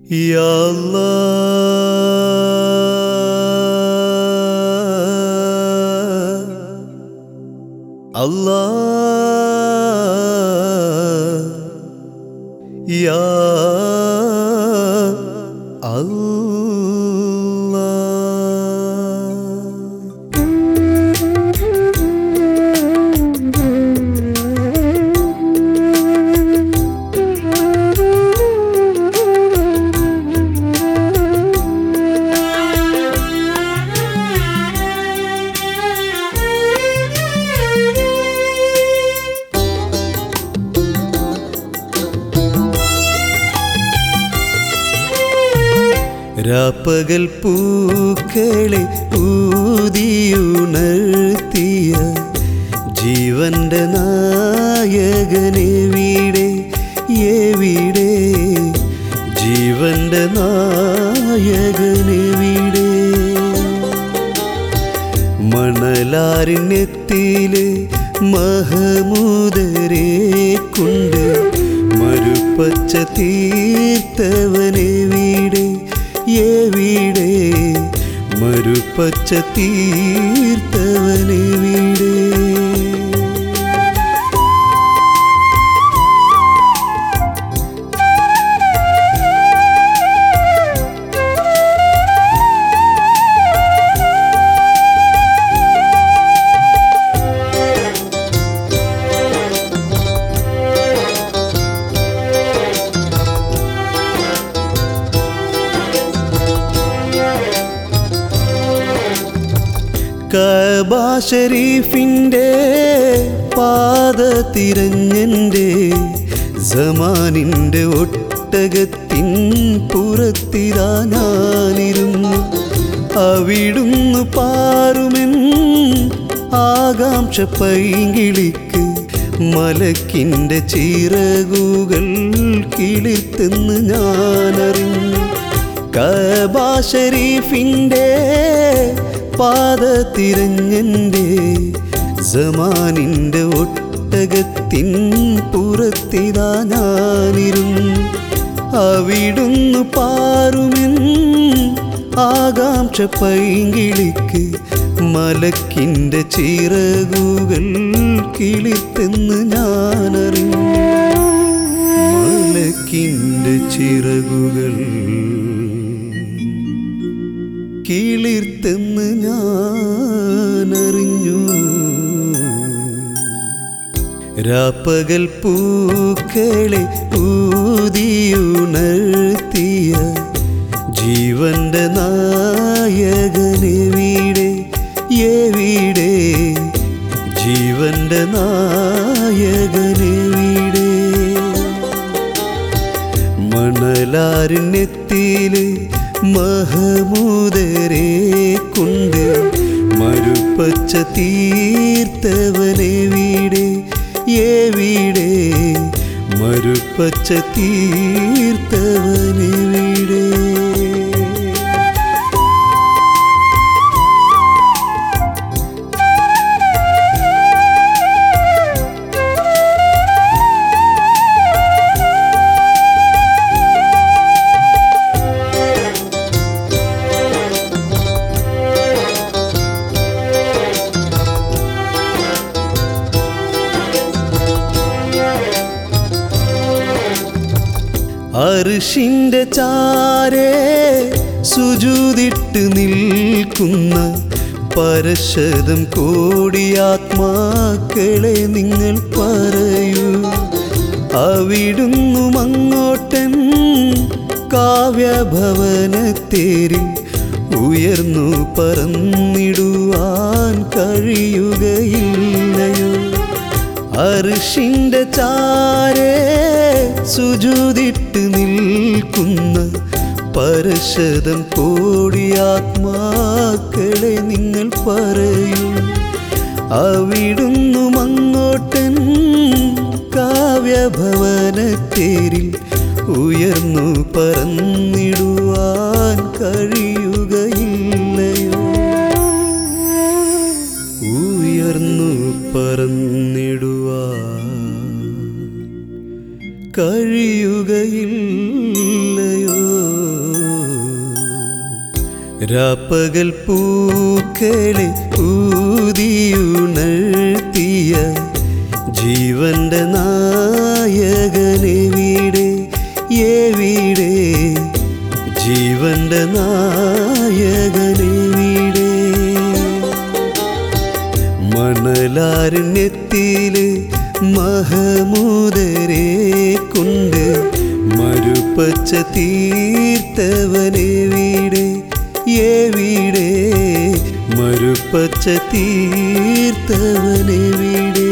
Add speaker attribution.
Speaker 1: Ya Allah, Allah, Ya Allah. രാപ്പകൽ പൂക്കളെ ഊതിയുണർത്തിയ ജീവന്റെ നായകനെവിടെ എവിടെ ജീവന്റെ നായകനെവിടെ മണലാരണ്യത്തിലെ മഹമൂദരെ കൊണ്ട് മരുപ്പച്ച തീർത്തവനെവിടെ എവിടെ മരുപ്പച്ച തീർത്തവനെവിടെ കഅബ ശരീഫിൻ്റെ പാത തിരഞ്ഞെൻ്റെ സമാനിൻ്റെ ഒട്ടകത്തിൻ പുറത്തിതാ ഞാനിരുന്നു അവിടുന്ന് പാറുമെൻ ആകാംക്ഷ പൈങ്കിളിക്ക് മലക്കിൻ്റെ ചിറകുകൾ കിളിർത്തെന്ന് ഞാനറിഞ്ഞു കഅബ ശരീഫിൻ്റെ പാത തിരഞ്ഞെൻ്റെ സമാനിൻ്റെ ഒട്ടകത്തിൻ പുറത്തിതാ ഞാനിരുന്നു അവിടുന്ന് പാറുമെൻ ആകാംക്ഷ പൈങ്കിളിക്ക് മലക്കിൻ്റെ ചിറകുകൾ കിളിർത്തെന്ന് ഞാനറിഞ്ഞു മലക്കിൻ്റെ ചിറകുകൾ കിളിർത്തെന്ന് ഞാനറിഞ്ഞു രാപ്പകൽ പൂക്കളെ ഊതിയുണർത്തിയ ജീവന്റെ നായകനെവിടെ എവിടെ ജീവന്റെ നായകനെവിടെ മണലാരണ്യത്തിലെ മഹമൂദരെ കൊണ്ട് മരുപ്പച്ച തീർത്തവനെവിടെ എവിടെ മരുപ്പച്ച തീർത്തവനെവിടെ അർശിൻ്റെ ചാരേ സുജൂദിട്ട് നിൽക്കുന്ന പരശതം കോടി ആത്മാക്കളെ നിങ്ങൾ പറയൂ അവിടുന്നു അങ്ങോട്ടൻ കാവ്യഭവനത്തേരിൽ ഉയർന്നു പറന്നിടുവാൻ കഴിയുകയില്ലയോ അർശിൻ്റെ ചാരേ സുജൂദിട്ട് നിൽക്കുന്ന പരശതം കോടി ആത്മാക്കളെ നിങ്ങൾ പറയൂ അവിടുന്നു അങ്ങോട്ടൻ കാവ്യഭവനത്തേരിൽ ഉയർന്നു പറന്നിടുവാൻ കഴിയുകയില്ലയോ ഉയർന്നു പറന്നിടുവാൻ കഴിയുകയില്ലയോ രാപ്പകൽ പൂക്കളെ ഊതിയുണർത്തിയ ജീവന്റെ നായകനെവിടെ എവിടെ ജീവന്റെ നായകനെവിടെ മണലാരണ്യത്തിലെ മഹമൂദരെ കൊണ്ട് മരുപ്പച്ച തീർത്തവനെവിടെ എവിടെ മരുപ്പച്ച തീർത്തവനെവിടെ